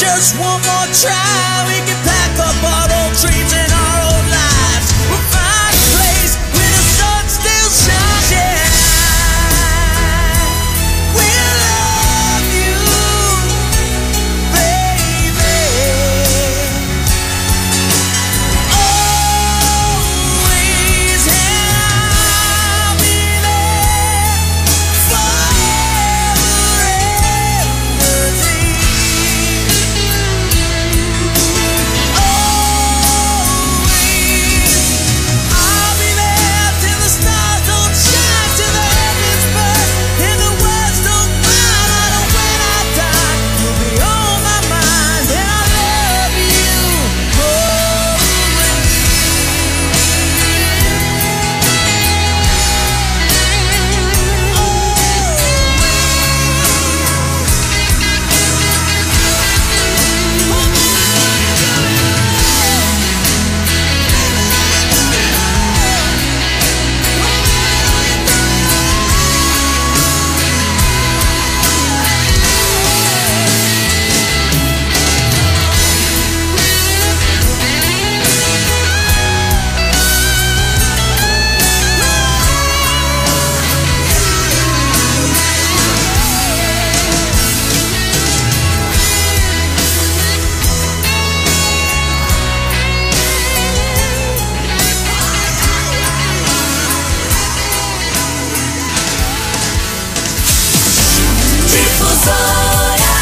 just one more try. We can pack up our old dreams and our old lives. We'll find a place where the sun still shines. Yeah. We'll love you, baby. Always, and I'll be there forever and a day. I'll be there till the stars don't shine, till the heavens burn, and the words don't find out when I die. You'll be on my mind, and I love you always. Difusora.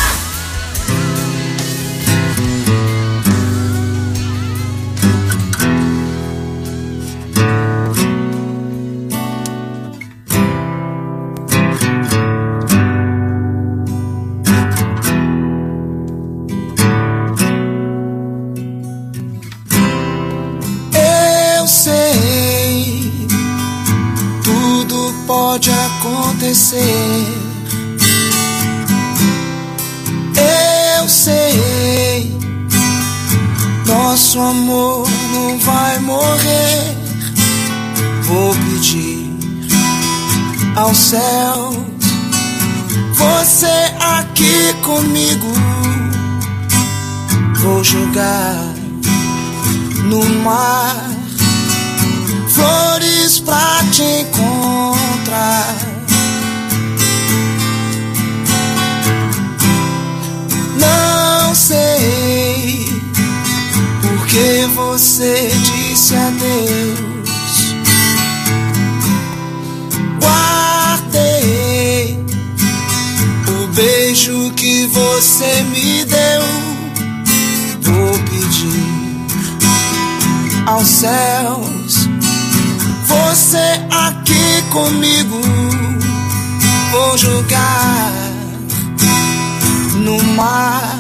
Eu sei, tudo pode acontecer. Eu sei, nosso amor não vai morrer. Vou pedir aos céus, você aqui comigo. Vou jogar no mar flores pra te encontrar. Não sei porque você disse adeus. Guardei o beijo que você me deu. Vou pedir aos céus, você aqui comigo. Vou jogar no mar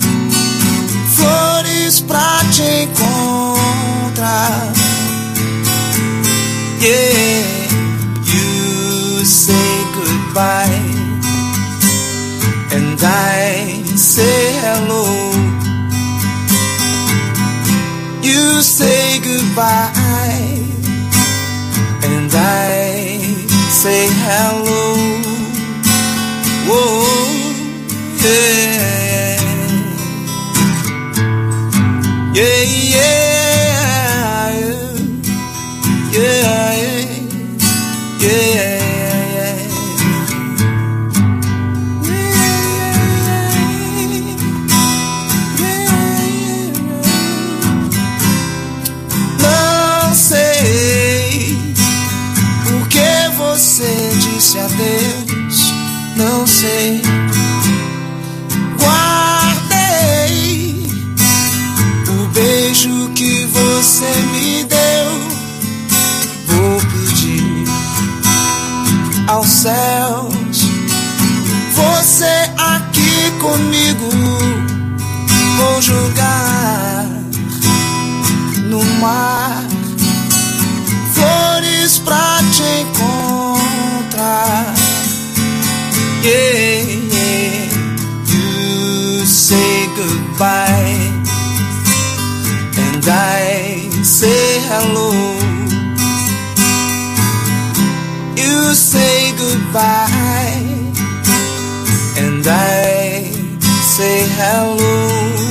flores pra te encontrar. Yeah, you say goodbye and I say hello. You say goodbye and I say hello. Whoa, yeah, yeah, yeah, yeah, yeah. Você disse adeus, não sei. Guardei o beijo que você me deu. Vou pedir aos céus, você aqui comigo. Vou jogar no mar flores pra te encontrar. Yeah, yeah. You say goodbye and I say hello. You say goodbye and I say hello.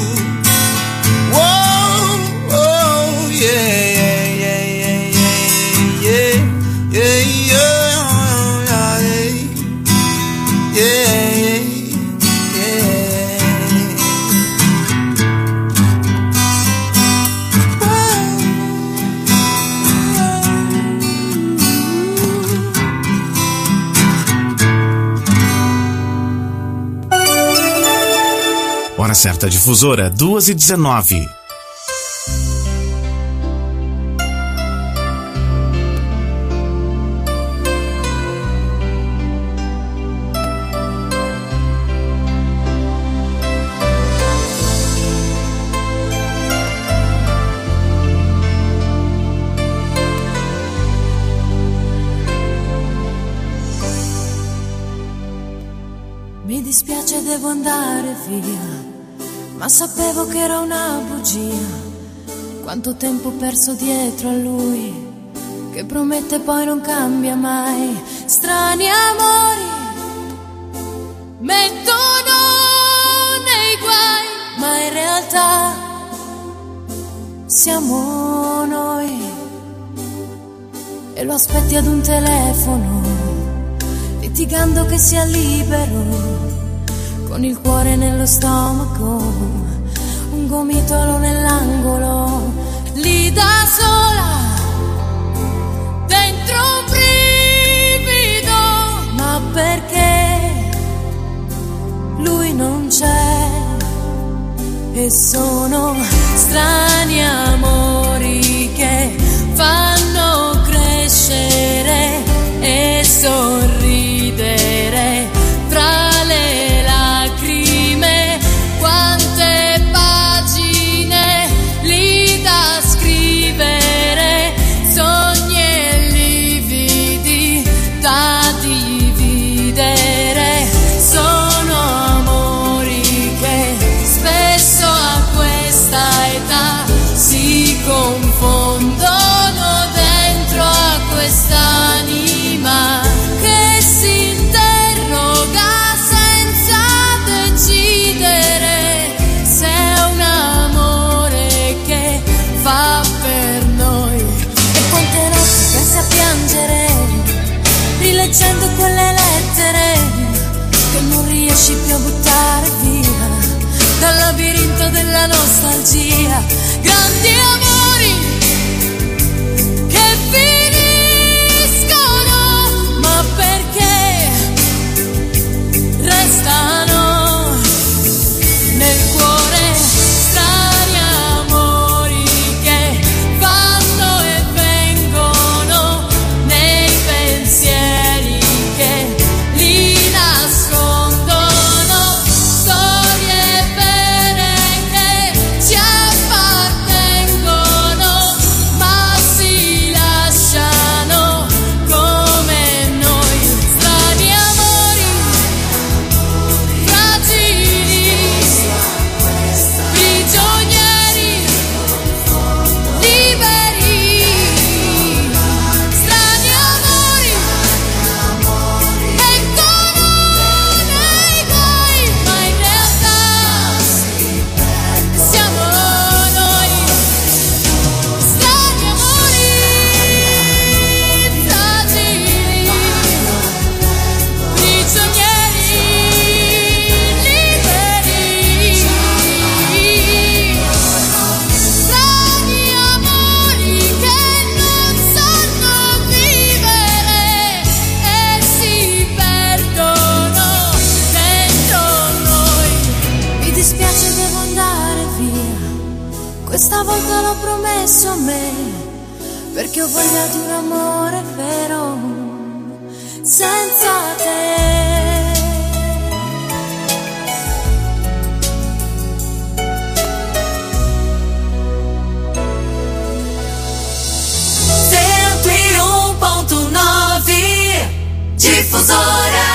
Hora certa difusora, 2h19. Mi dispiace, devo andare via, ma sapevo che era una bugia. Quanto tempo perso dietro a lui, che promette poi non cambia mai. Strani amori mettono nei guai, ma in realtà siamo noi. E lo aspetti ad un telefono, litigando che sia libero, con il cuore nello stomaco, un gomitolo nell'angolo, lì da sola, dentro un brivido, ma perché lui non c'è? E sono strani amori che fanno crescere e sorridere tra le lacrime. Quante pagine lì da scrivere, sogni e lividi da dividere. Sono amori che spesso a questa età si confondono dentro a quest'anima che si interroga senza decidere se è un amore che fa per noi. E quante notti pensi a piangere, rileggendo quelle lettere che non riesci più a buttare via dal labirinto della nostalgia. Grandi amori che finiscono, ma perché restano nel cuore. Strani amori che vanno e vengono nei pensieri che li nascondono. Storie vere che ci appartengono, ma si lasciano come noi. Strani amori fragili, prigionieri liberi. Strani amori mettono nei guai, ma in realtà siamo noi. Strani amori fragili, prigionieri liberi. Strani amori che non sanno vivere e si perdono dentro noi. Mi dispiace, devo andare via, questa volta l'ho promesso a me, perché ho voglia di un amore vero senza te. Difusora.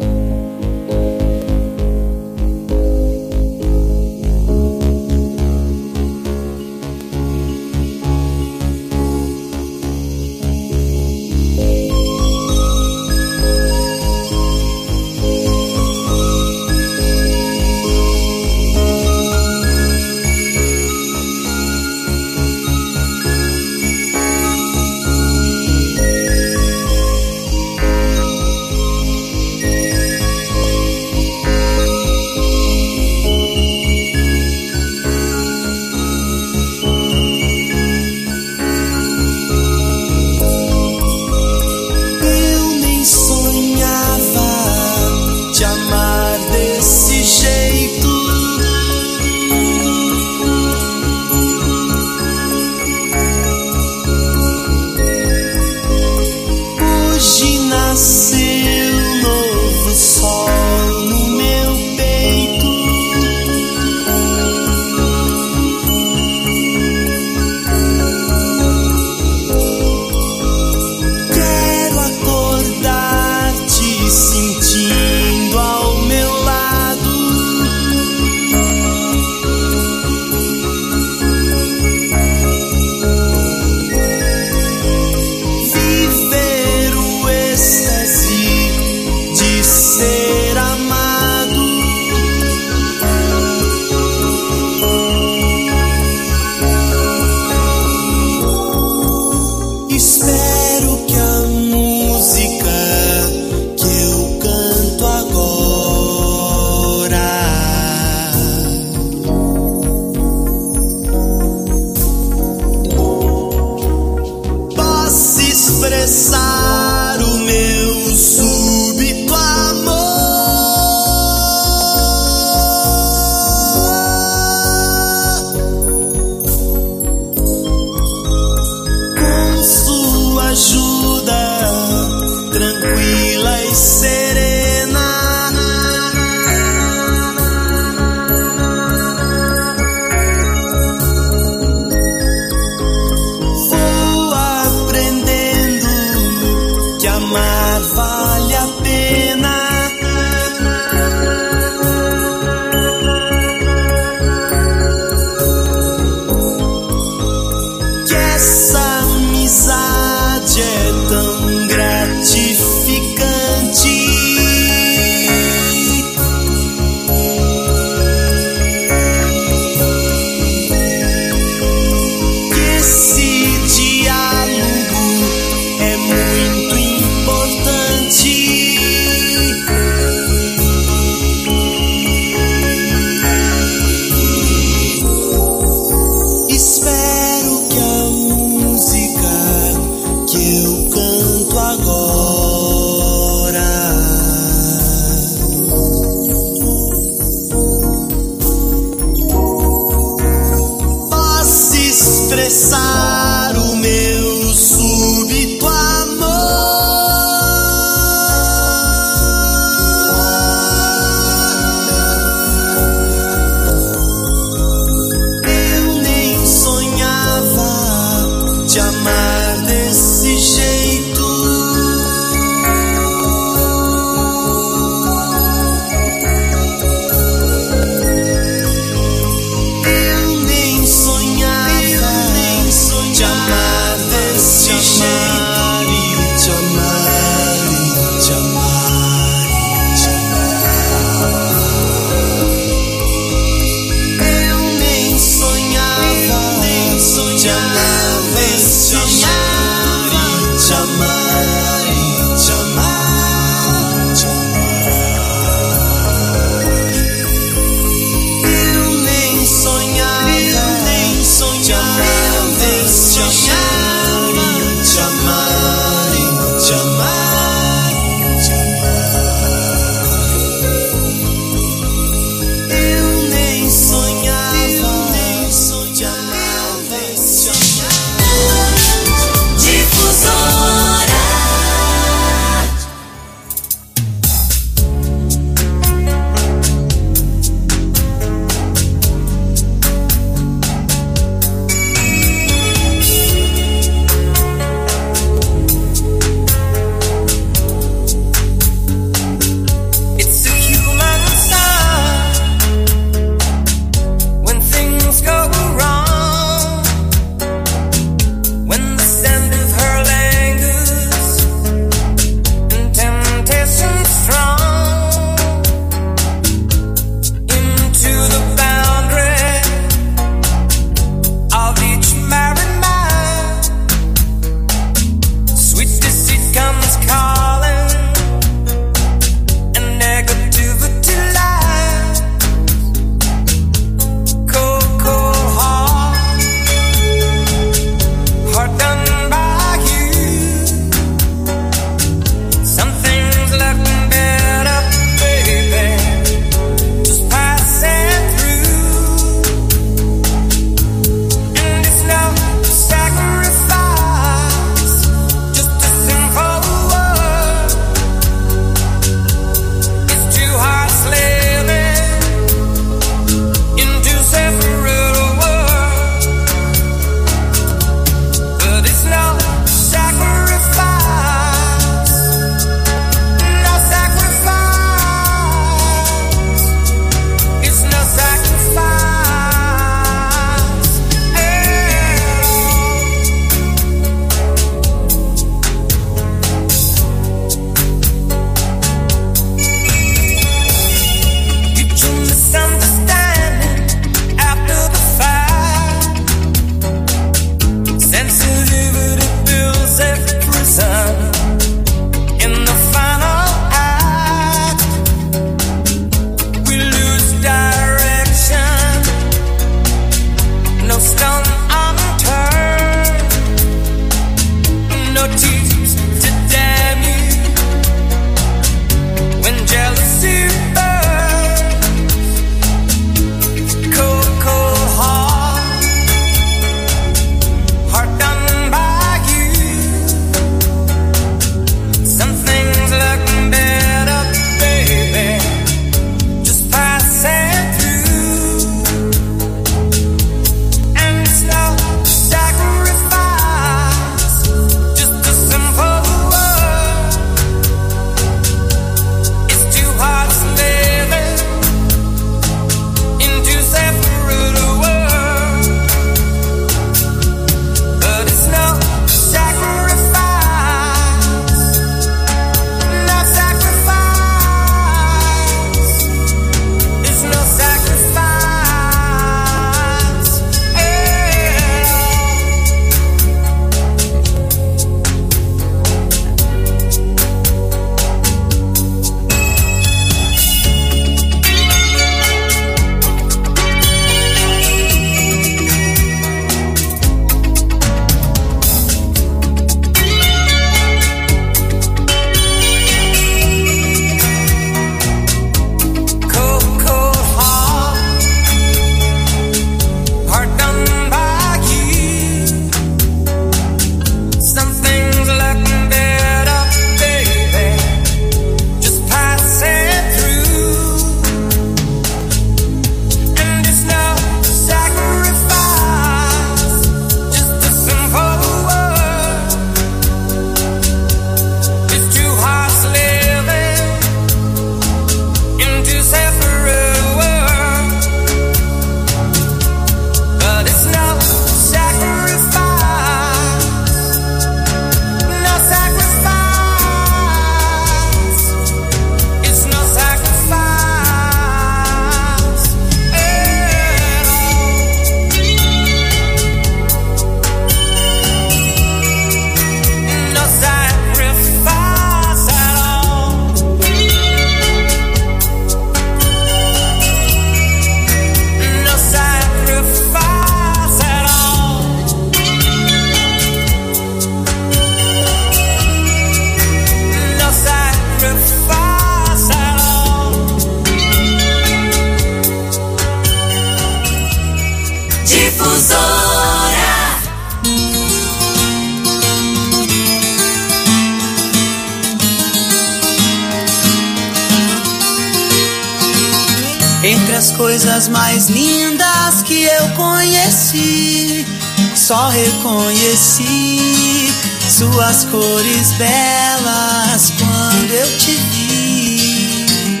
Entre as coisas mais lindas que eu conheci, só reconheci suas cores belas quando eu te vi.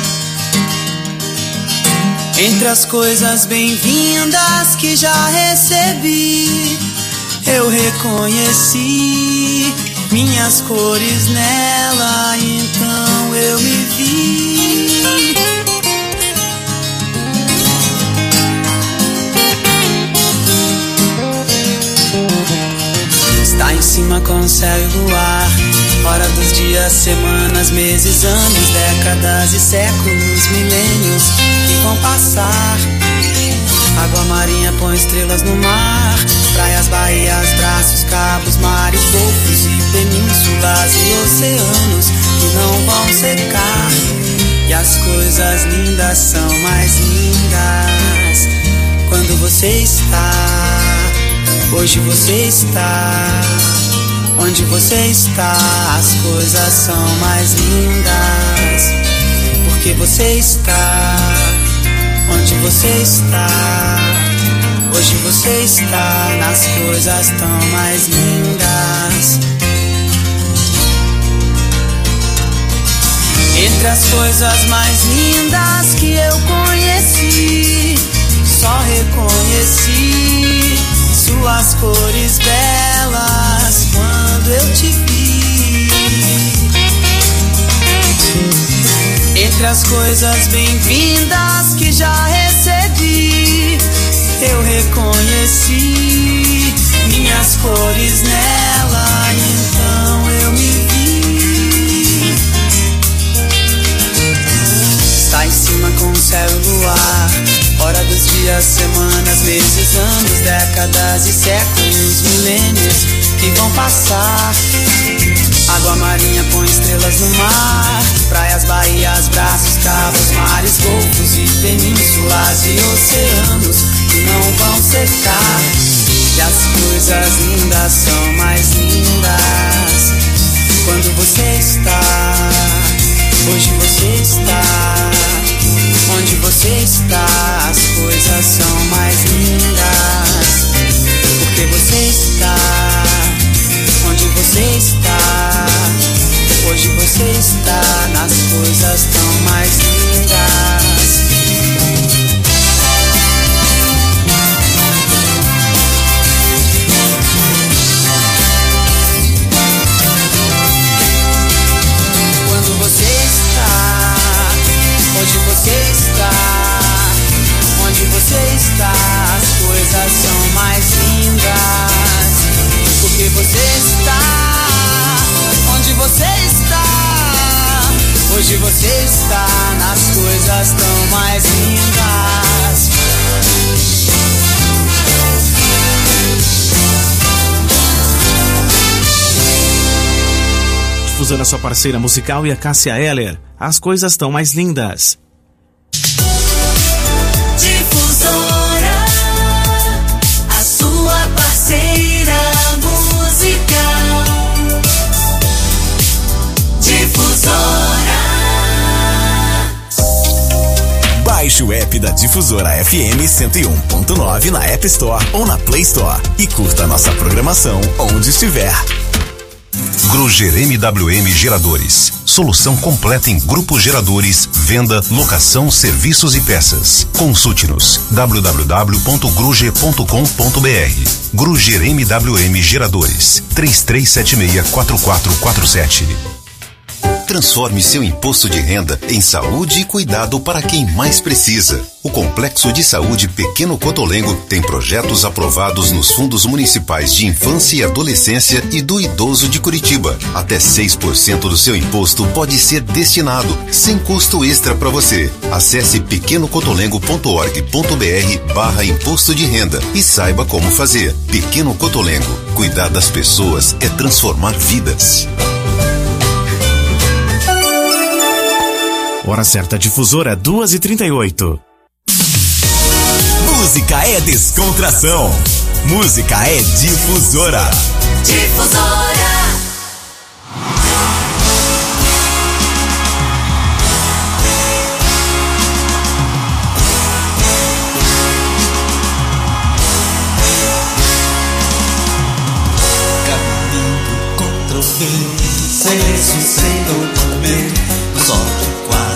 Entre as coisas bem-vindas que já recebi, eu reconheci minhas cores nela, então eu me vi. Está em cima com o céu e luar, hora dos dias, semanas, meses, anos, décadas e séculos, milênios que vão passar. Água marinha põe estrelas no mar, praias, baías, braços, cabos, mares, golfos e penínsulas e oceanos que não vão secar. E as coisas lindas são mais lindas quando você está. Hoje você está, onde você está, as coisas são mais lindas, porque você está, onde você está, hoje você está, nas coisas tão mais lindas. Entre as coisas mais lindas que eu conheci, só reconheci suas cores belas quando eu te vi. Entre as coisas bem-vindas que já recebi, eu reconheci minhas cores nela, então eu me vi. Está em cima com o céu e o luar, hora dos dias, semanas, meses, anos, décadas e séculos, milênios que vão passar. Água marinha põe estrelas no mar, praias, baías, braços, cabos, mares, golfos e penínsulas e oceanos que não vão secar. E as coisas lindas são mais lindas quando você está. Hoje você está, onde você está, as coisas são mais lindas, porque você está, onde você está, hoje você está, nas coisas tão mais lindas. Quando você está, onde você está, onde você está, as coisas são mais lindas, porque você está, onde você está, hoje você está, nas coisas tão mais lindas. Difusora, sua parceira musical, e a Cássia Eller. As coisas tão mais lindas. Difusora, a sua parceira musical. Difusora. Baixe o app da Difusora FM 101.9 na App Store ou na Play Store e curta a nossa programação onde estiver. Gruger MWM Geradores. Solução completa em grupos geradores, venda, locação, serviços e peças. Consulte-nos www.gruger.com.br. Gruger MWM Geradores. 3376-4447. Transforme seu imposto de renda em saúde e cuidado para quem mais precisa. O Complexo de Saúde Pequeno Cotolengo tem projetos aprovados nos fundos municipais de infância e adolescência e do idoso de Curitiba. Até 6% do seu imposto pode ser destinado, sem custo extra para você. Acesse pequenocotolengo.org.br/imposto de renda e saiba como fazer. Pequeno Cotolengo. Cuidar das pessoas é transformar vidas. Hora certa, Difusora, 2h38. Música é descontração. Música é Difusora. Difusora.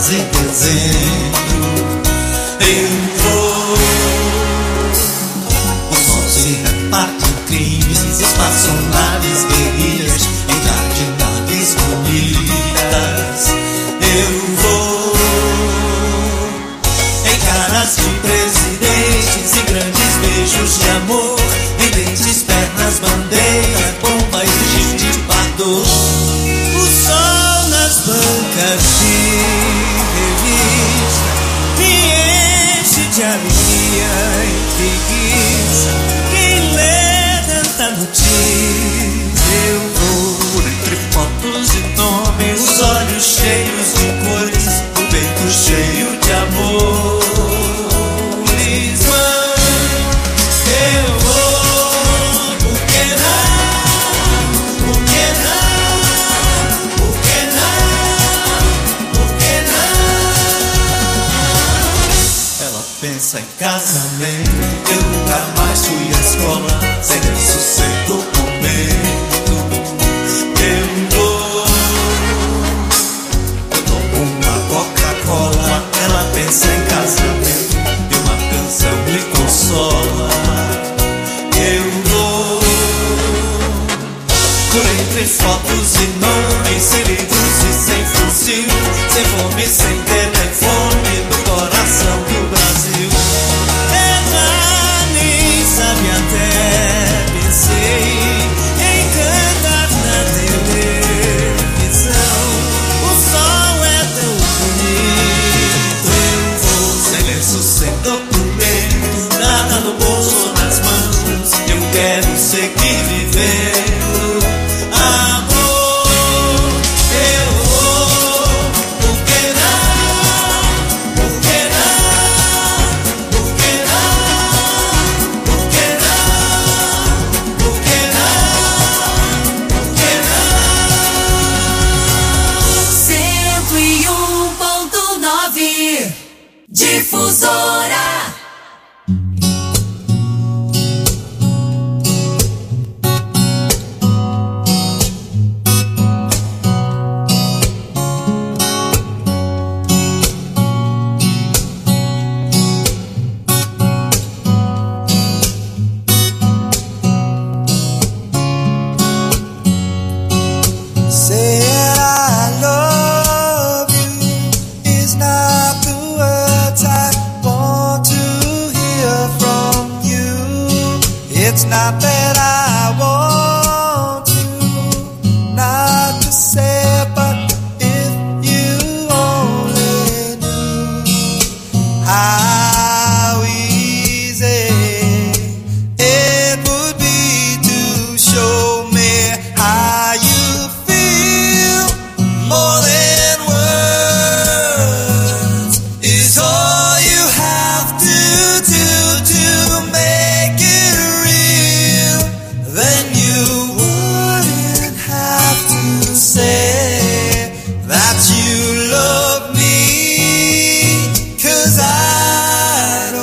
fazer desenho. Eu vou. O sol se reparte em crimes, espaçonaves, guerrilhas e naves bonitas. Eu vou em caras de presidentes e grandes beijos de amor, em dentes, pernas, bandeira, bomba e giz de pardor. O sol nas bancas de revista me enche de alegria e preguiça. Quem lê tanta notícia, eu vou por entre fotos e nomes, os olhos cheios de cores, o peito cheio de amor. Eu vou, por que não? Por que não? Por que não? Por que não? Ela pensa em casamento. Eu nunca mais fui à escola, sem nem sossego momento. Eu tomo uma Coca-Cola. Ela pensa em casamento e uma canção lhe consola. Eu vou por entre fotos e nomes, sem livros e sem fuzil, sem fome, sem telefone, no coração do Brasil. Ela nem sabe, até pensei em cantar na televisão. O sol é tão bonito. Eu vou sem lenço, sem documento, nada no bolso ou nas mãos. Eu quero seguir vivendo amor. Eu vou, por que não? Por que não? Por que não? Por que não? Por que não? Por que não? 101.9 Difusora. Saying I love you is not the words I want to hear from you. It's not that I want you not to say it, but if you only knew how easy it would be to show me how you feel. More than words is all you have to do to make it real. Then you wouldn't have to say that you love me, 'cause I'd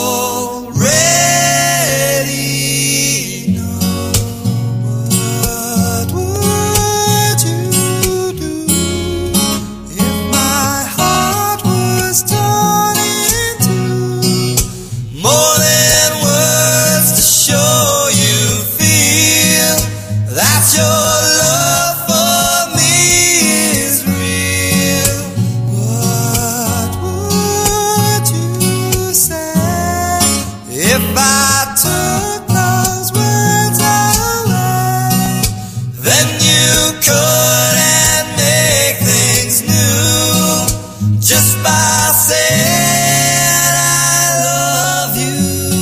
already know. What would you do if my heart was torn in two? More than words to show you feel that your love for me is real. What would you say if I took those words away? Then you couldn't make things new just by saying I love you.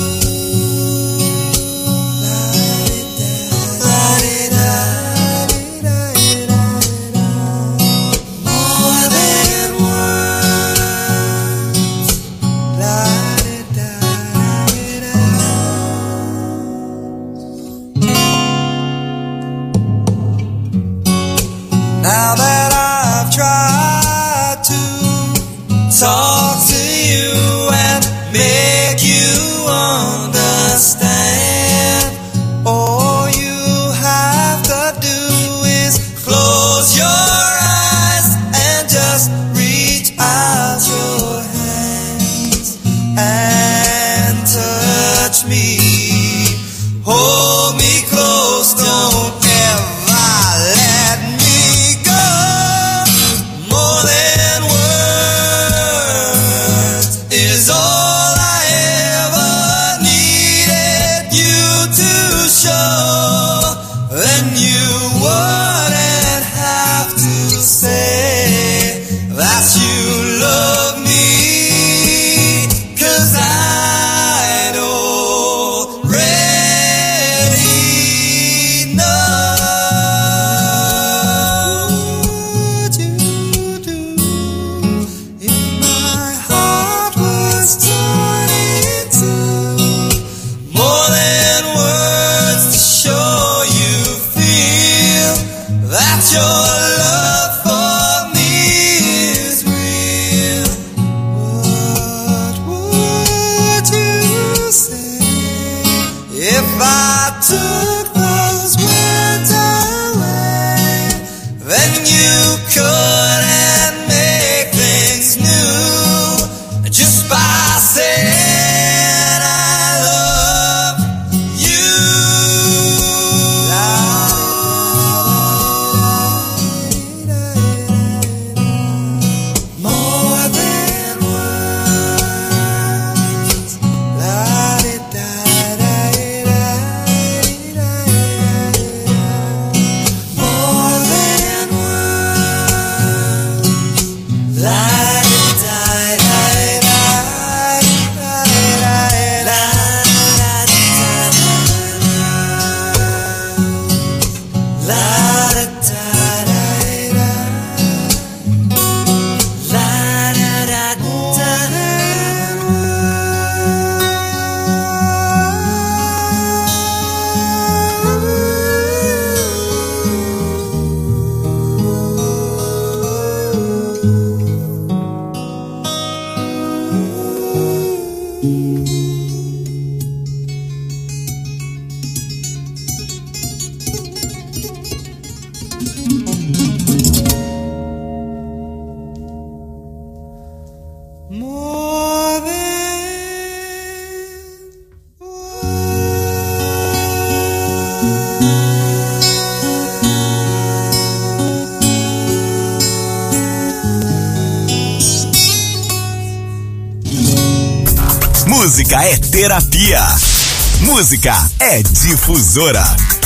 More than words. Now that I've tried to talk to Música é terapia. Música é difusora.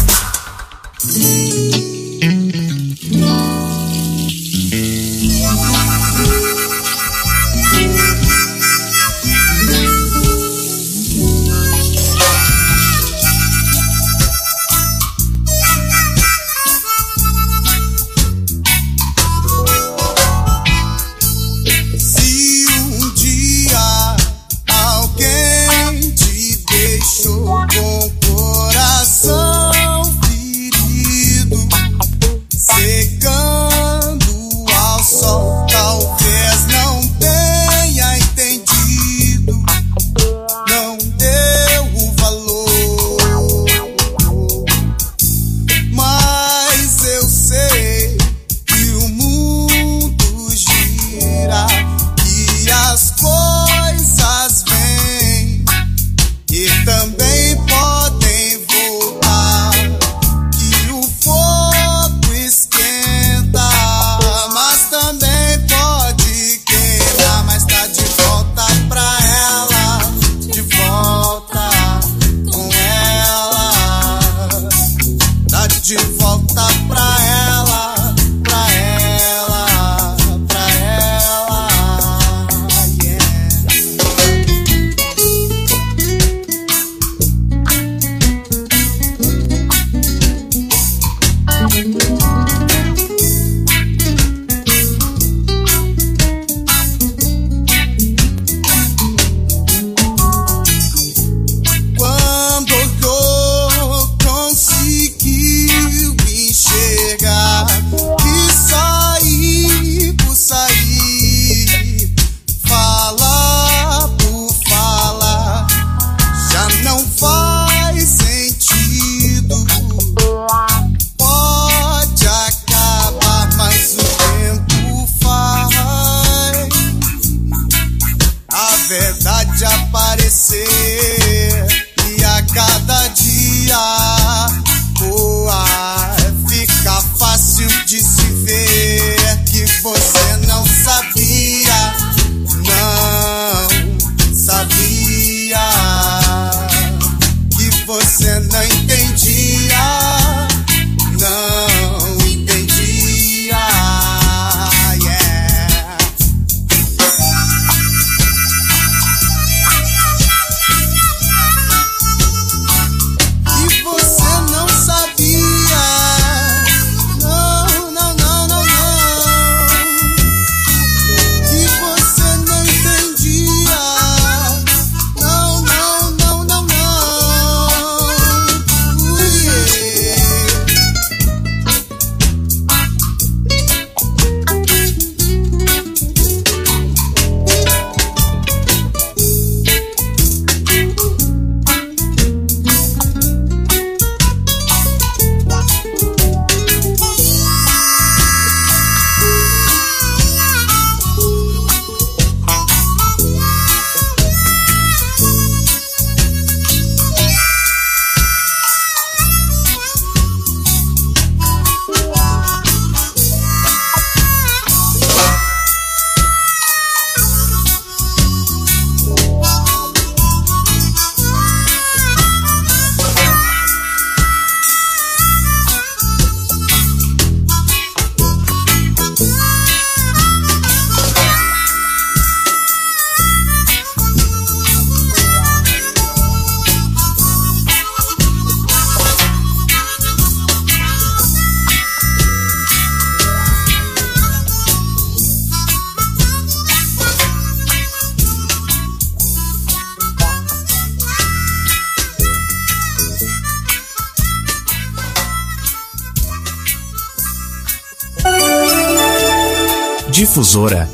Difusora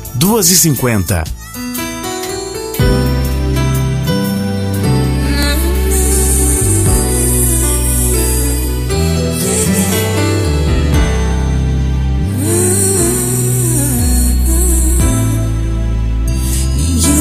2h50. Yeah.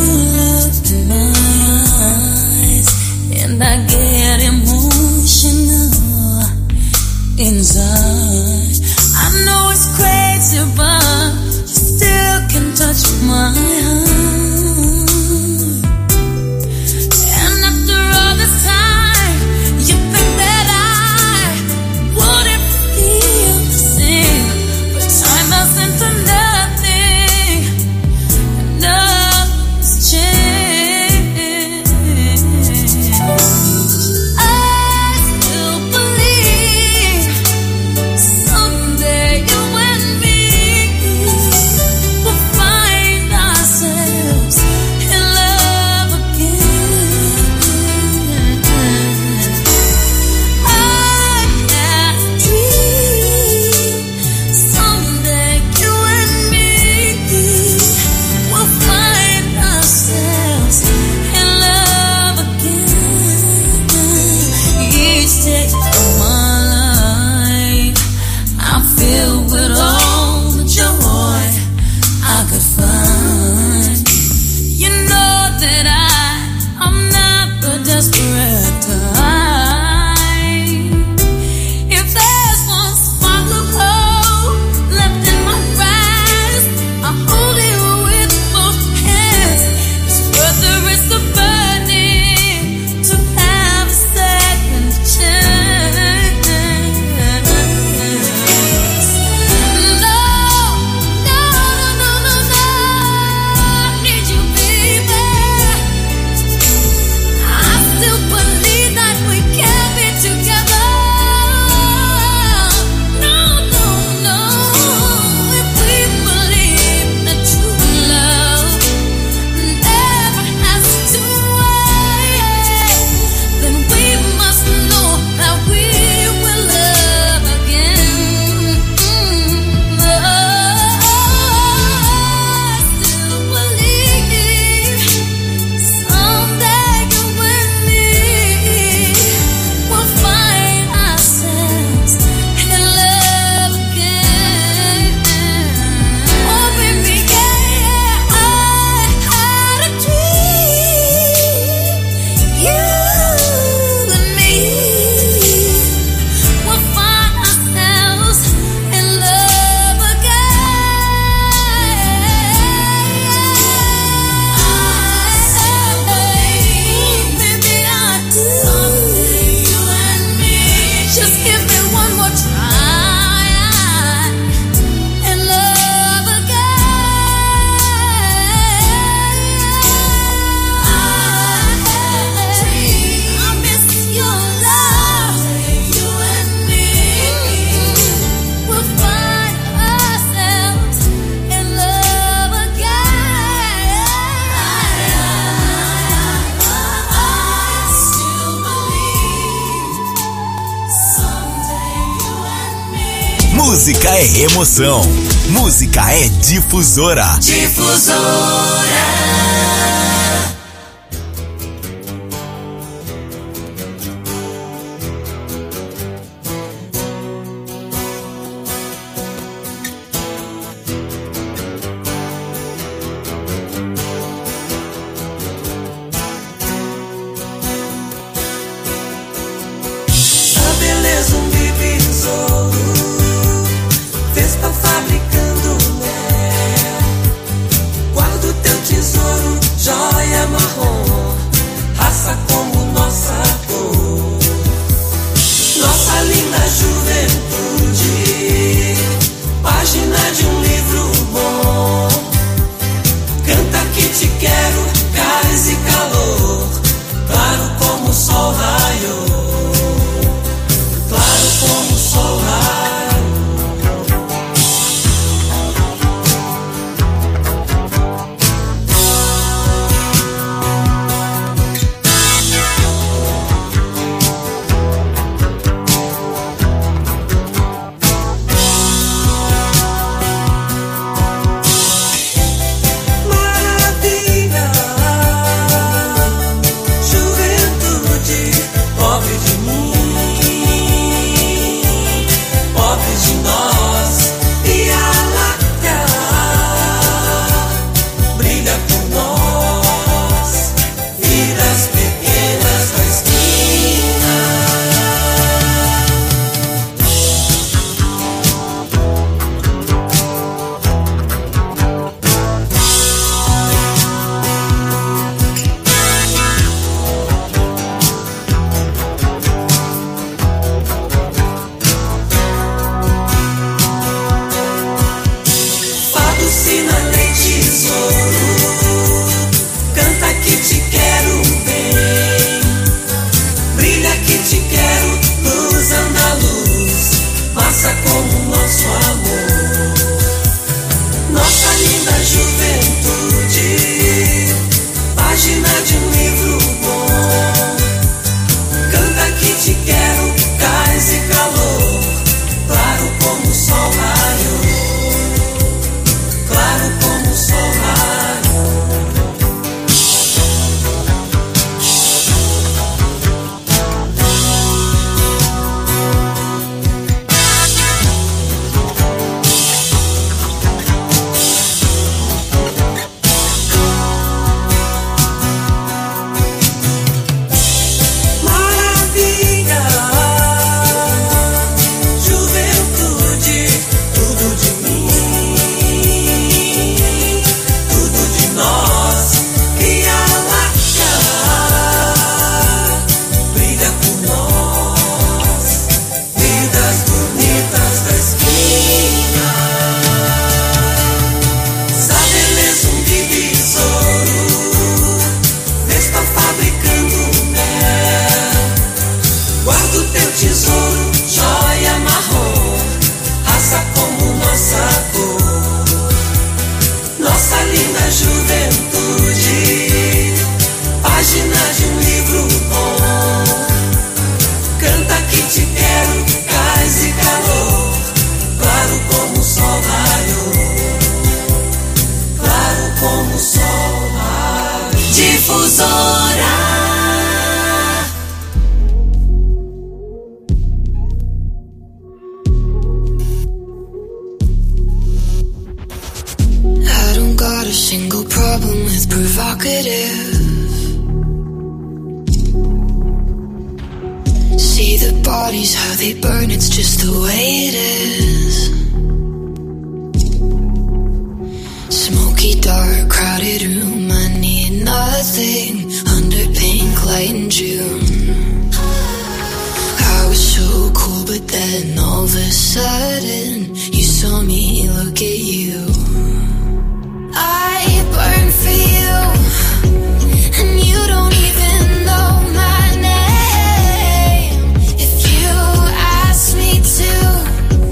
Música é emoção. Música é Difusora. Difusora.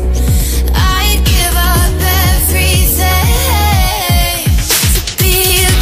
Be a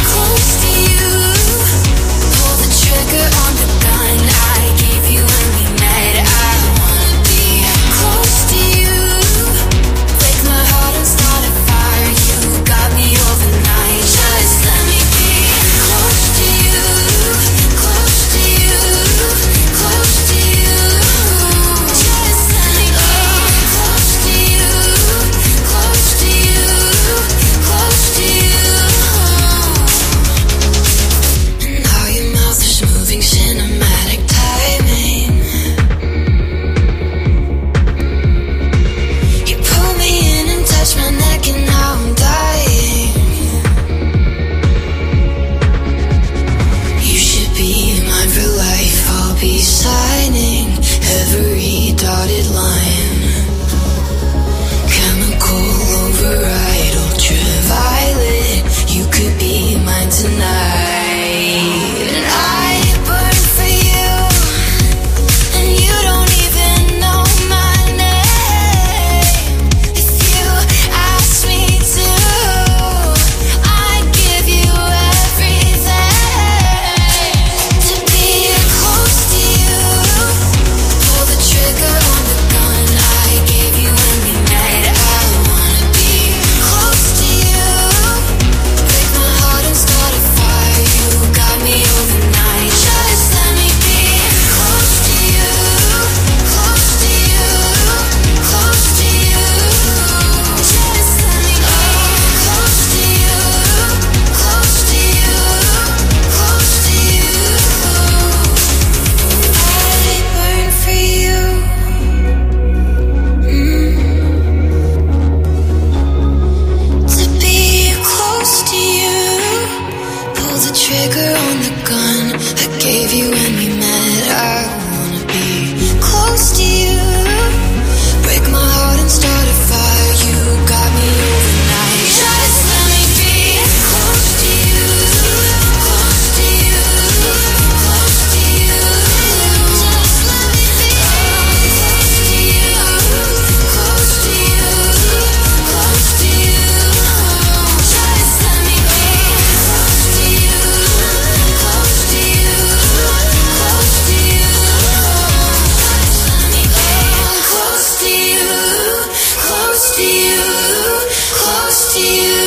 pulls the trigger on the gun I gave you when we met. I wanna be close to you, break my heart and start a fire. You got me overnight. Just let me be close to you, close to you, close to you. Just let me be close to you, close to you, close to you. Just let me be close to you, close to you, close to you. Just let me be close to you, close to you, close to you.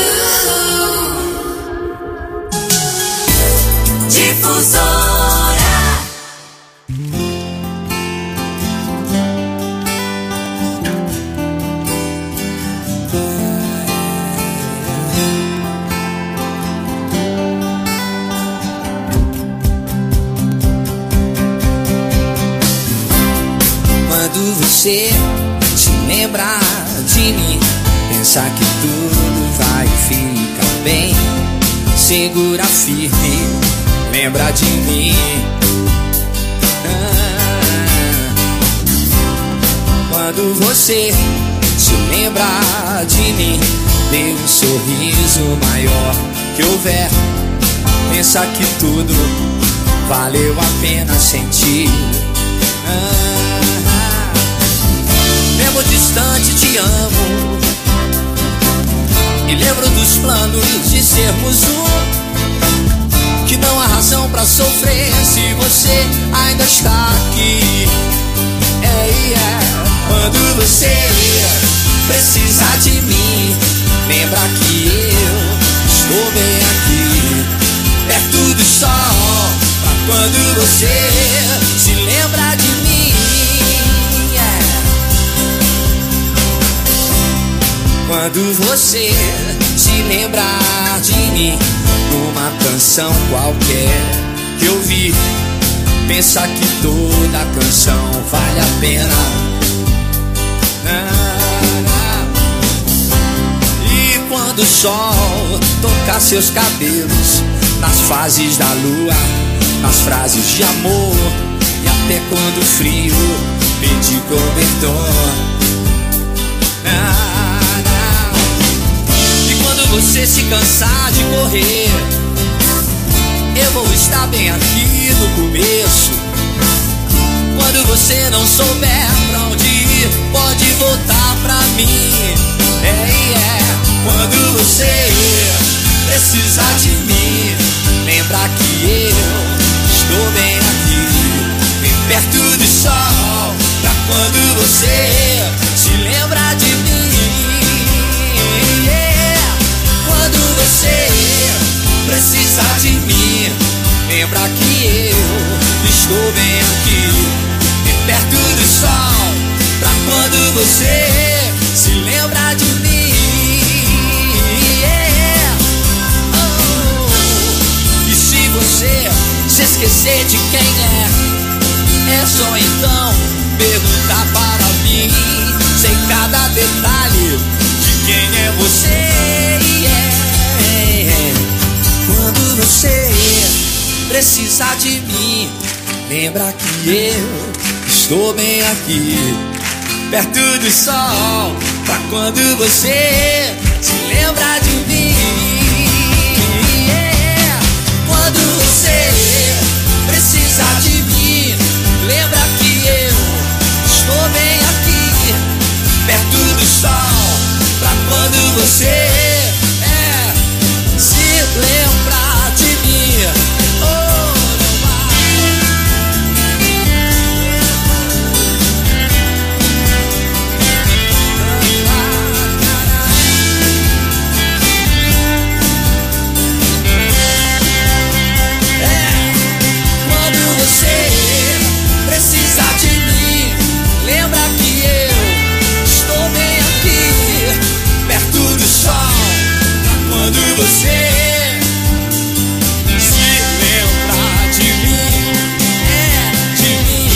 Difusora. Quando você se lembrar de mim, pensar que tudo vai ficar bem, segura firme, lembra de mim. Quando você se lembrar de mim, dê um sorriso maior que houver, pensa que tudo valeu a pena sentir. Mesmo distante te amo, e lembro dos planos de sermos um, que não há razão pra sofrer se você ainda está aqui. Quando você precisar de mim, lembra que eu estou bem aqui, perto do sol, pra quando você se lembra de mim. Quando você se lembrar de mim, numa canção qualquer que eu vi, pensa que toda a canção vale a pena. E quando o sol tocar seus cabelos, nas fases da lua, nas frases de amor, e até quando o frio pedir cobertor. E quando você se cansar de correr, eu vou estar bem aqui no começo. Quando você não souber pra onde ir, pode voltar pra mim. Quando você precisar de mim, lembra que eu estou bem aqui, bem perto do sol, pra quando você se lembra de mim. Quando você precisar de mim, lembra que eu estou bem aqui, bem perto do sol, pra quando você se lembra de mim. E se você se esquecer de quem é só então perguntar para mim. Sei cada detalhe de quem é você. Quando você precisar de mim, lembra que eu estou bem aqui, perto do sol, pra quando você se lembra de mim. Quando você precisar de mim, lembra que eu estou bem aqui, perto do sol, pra quando você se lembrar de mim. Oh, não vai. Quando você precisar de mim, lembra que eu estou bem aqui, perto do sol, pra quando você se lembrar de mim, de mim.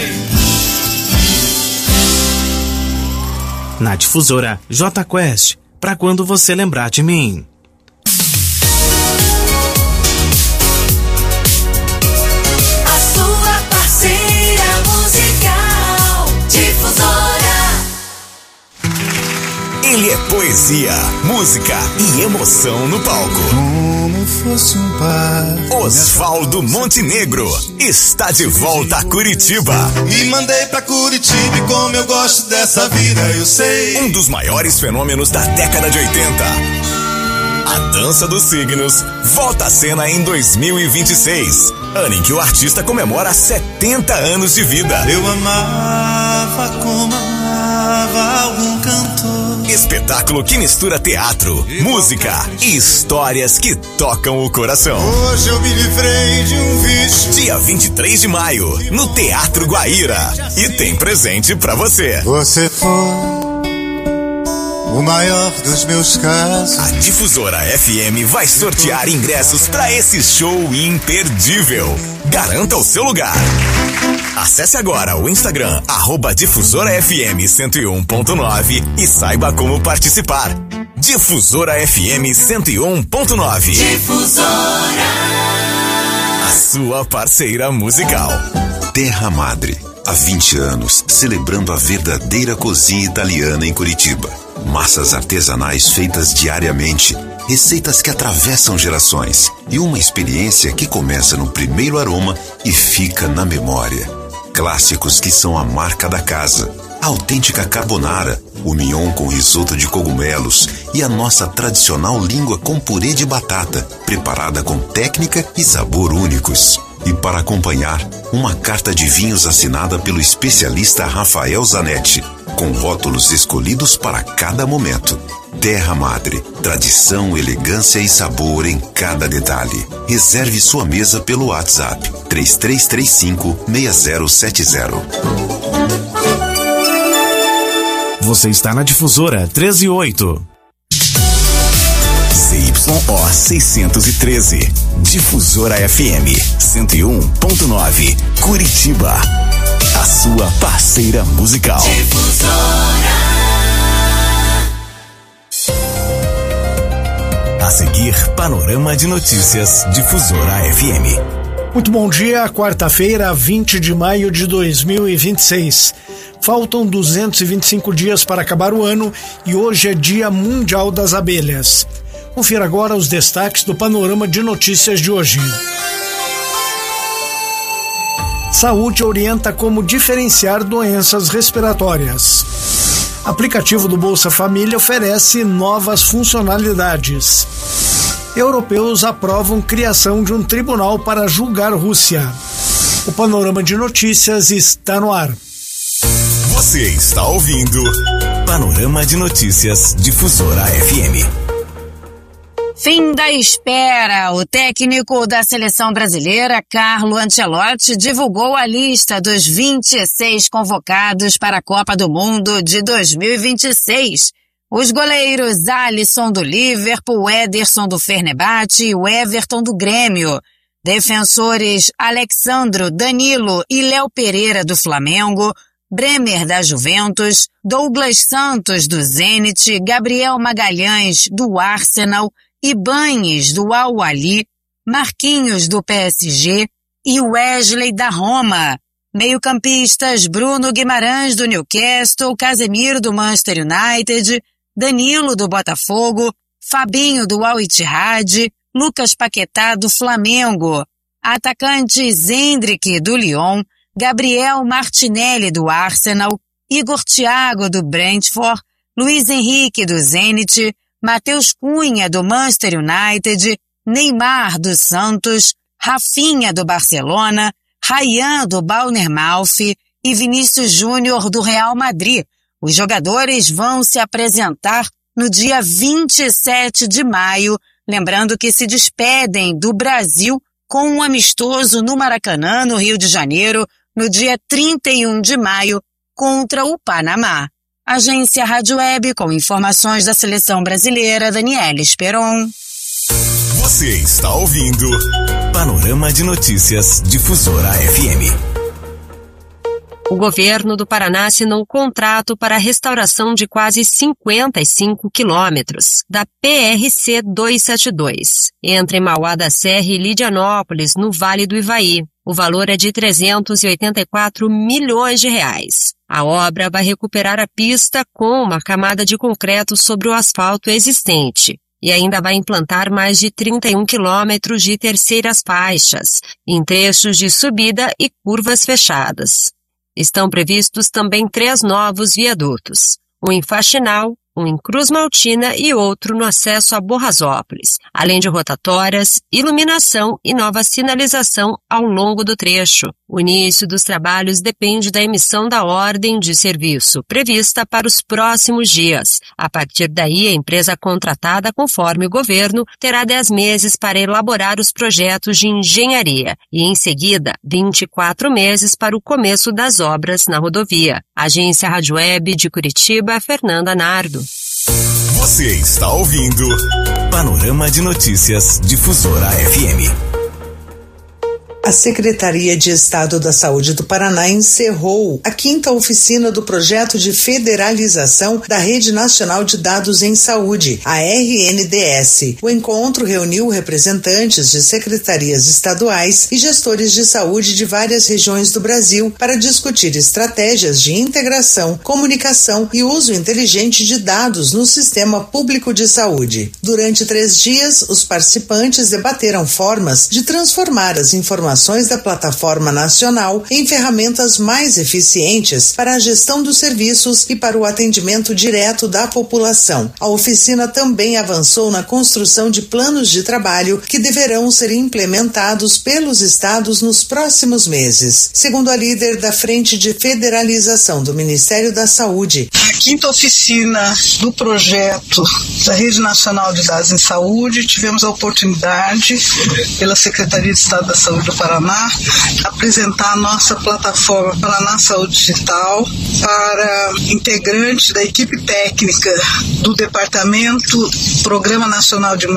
Na Difusora, J Quest, para quando você lembrar de mim. A sua parceira musical, Difusora. Ele é poesia, música e emoção no palco. Como fosse um par. Osvaldo Montenegro está de volta a Curitiba. E mandei pra Curitiba e como eu gosto dessa vida, eu sei. Um dos maiores fenômenos da década de 80. A Dança dos Signos volta à cena em 2026, ano em que o artista comemora 70 anos de vida. Eu amava como amava algum cantor. Espetáculo que mistura teatro, música e histórias que tocam o coração. Hoje eu me livrei de um vício. Dia 23 de maio, no Teatro Guaíra. E tem presente pra você. Você foi o maior dos meus casos. A Difusora FM vai sortear ingressos pra esse show imperdível. Garanta o seu lugar. Acesse agora o Instagram @DifusораFM101.9 e saiba como participar. Difusora FM 101.9. Difusora. A sua parceira musical. Terra Madre, há 20 anos, celebrando a verdadeira cozinha italiana em Curitiba. Massas artesanais feitas diariamente, receitas que atravessam gerações e uma experiência que começa no primeiro aroma e fica na memória. Clássicos que são a marca da casa. A autêntica carbonara, o mignon com risoto de cogumelos e a nossa tradicional língua com purê de batata, preparada com técnica e sabor únicos. E para acompanhar, uma carta de vinhos assinada pelo especialista Rafael Zanetti, com rótulos escolhidos para cada momento. Terra Madre, tradição, elegância e sabor em cada detalhe. Reserve sua mesa pelo WhatsApp 3335-6070. Você está na Difusora 138. ZYO 613. Difusora FM 101.9. Curitiba. A sua parceira musical. A seguir, Panorama de Notícias Difusora FM. Muito bom dia, quarta-feira, 20 de maio de 2026. Faltam 225 dias para acabar o ano e hoje é Dia Mundial das Abelhas. Confira agora os destaques do Panorama de Notícias de hoje. Saúde orienta como diferenciar doenças respiratórias. Aplicativo do Bolsa Família oferece novas funcionalidades. Europeus aprovam criação de um tribunal para julgar Rússia. O Panorama de Notícias está no ar. Você está ouvindo Panorama de Notícias Difusora FM. Fim da espera. O técnico da seleção brasileira, Carlo Ancelotti, divulgou a lista dos 26 convocados para a Copa do Mundo de 2026. Os goleiros Alisson do Liverpool, Ederson do Fenerbahçe e o Everton do Grêmio. Defensores Alexandro, Danilo e Léo Pereira do Flamengo, Bremer da Juventus, Douglas Santos do Zenit, Gabriel Magalhães do Arsenal, Ibañez do Al-Ahly, Marquinhos do PSG e Wesley da Roma. Meio-campistas Bruno Guimarães do Newcastle, Casemiro do Manchester United, Danilo do Botafogo, Fabinho do Al-Ittihad, Lucas Paquetá do Flamengo, atacantes Hendrick do Lyon, Gabriel Martinelli do Arsenal, Igor Thiago do Brentford, Luiz Henrique do Zenit, Matheus Cunha do Manchester United, Neymar do Santos, Rafinha do Barcelona, Ryan do Bournemouth e Vinícius Júnior do Real Madrid. Os jogadores vão se apresentar no dia 27 de maio, lembrando que se despedem do Brasil com um amistoso no Maracanã, no Rio de Janeiro, no dia 31 de maio, contra o Panamá. Agência Rádio Web com informações da seleção brasileira, Daniela Esperon. Você está ouvindo Panorama de Notícias Difusora FM. O governo do Paraná assinou um contrato para a restauração de quase 55 quilômetros da PRC 272, entre Mauá da Serra e Lidianópolis, no Vale do Ivaí. O valor é de 384 milhões de reais. A obra vai recuperar a pista com uma camada de concreto sobre o asfalto existente e ainda vai implantar mais de 31 quilômetros de terceiras faixas, em trechos de subida e curvas fechadas. Estão previstos também 3 novos viadutos, um em Faxinal, um em Cruz Maltina e outro no acesso a Borrasópolis, além de rotatórias, iluminação e nova sinalização ao longo do trecho. O início dos trabalhos depende da emissão da ordem de serviço prevista para os próximos dias. A partir daí, a empresa contratada, conforme o governo, terá 10 meses para elaborar os projetos de engenharia e, em seguida, 24 meses para o começo das obras na rodovia. Agência Rádio Web de Curitiba, Fernanda Nardo. Você está ouvindo Panorama de Notícias Difusora FM. A Secretaria de Estado da Saúde do Paraná encerrou a 5ª oficina do projeto de federalização da Rede Nacional de Dados em Saúde, a RNDS. O encontro reuniu representantes de secretarias estaduais e gestores de saúde de várias regiões do Brasil para discutir estratégias de integração, comunicação e uso inteligente de dados no sistema público de saúde. Durante 3 dias, os participantes debateram formas de transformar as informações da plataforma nacional em ferramentas mais eficientes para a gestão dos serviços e para o atendimento direto da população. A oficina também avançou na construção de planos de trabalho que deverão ser implementados pelos estados nos próximos meses. Segundo a líder da Frente de Federalização do Ministério da Saúde, a 5ª oficina do projeto da Rede Nacional de Dados em Saúde, tivemos a oportunidade, pela Secretaria de Estado da Saúde do Paraná, apresentar a nossa plataforma Paraná Saúde Digital para integrantes da equipe técnica do Departamento Programa Nacional de